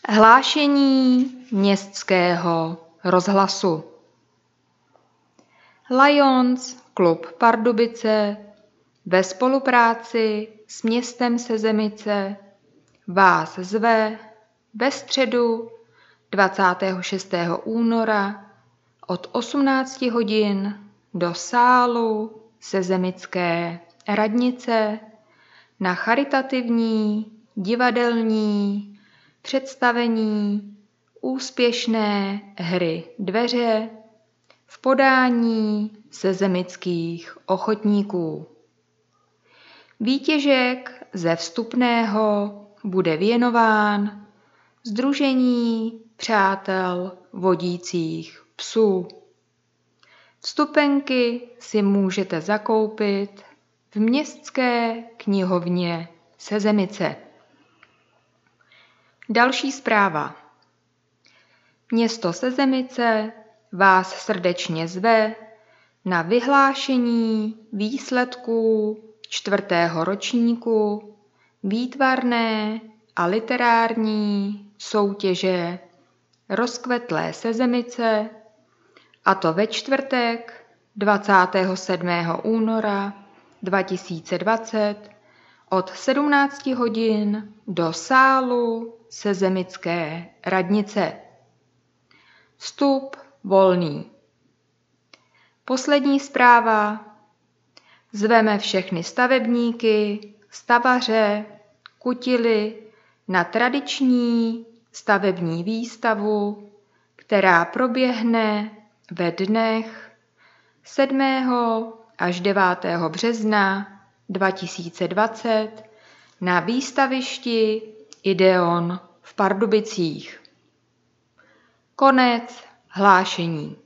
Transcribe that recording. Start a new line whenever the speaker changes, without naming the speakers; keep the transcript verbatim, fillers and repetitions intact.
Hlášení městského rozhlasu. Lions Klub Pardubice ve spolupráci s městem Sezemice vás zve ve středu dvacátého šestého února od osmnácti hodin do sálu Sezemické radnice na charitativní divadelní představení úspěšné hry Dveře v podání sezemických ochotníků. Výtěžek ze vstupného bude věnován Sdružení přátel vodících psů. Vstupenky si můžete zakoupit v městské knihovně Sezemice. Další zpráva. Město Sezemice vás srdečně zve na vyhlášení výsledků čtvrtého ročníku výtvarné a literární soutěže Rozkvetlé Sezemice, a to ve čtvrtek dvacátého sedmého února dva tisíce dvacet od sedmnácti hodin do sálu Sezemické radnice. Vstup volný. Poslední zpráva. Zveme všechny stavebníky, stavaře, kutily na tradiční stavební výstavu, která proběhne ve dnech sedmého až devátého března dva tisíce dvacet na výstavišti Ideon v Pardubicích. Konec hlášení.